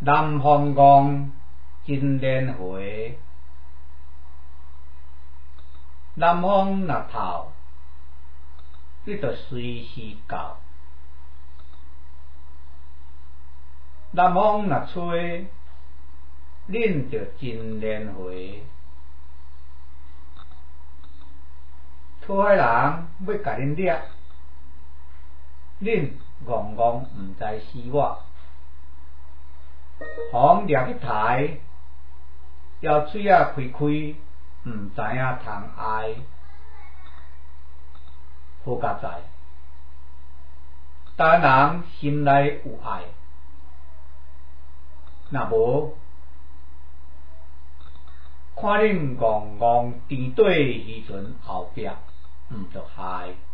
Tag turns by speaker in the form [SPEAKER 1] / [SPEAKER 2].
[SPEAKER 1] 南方讲金莲花，南方若透，你着随时到；南方若吹，恁着金莲花。讨海人要甲恁掠，恁戆戆毋知死活。风掠去台，枵嘴仔开开，毋知影通哀。好佳哉！台湾人心内有爱，若无，看恁戆戆颠倒时阵后壁，毋着害。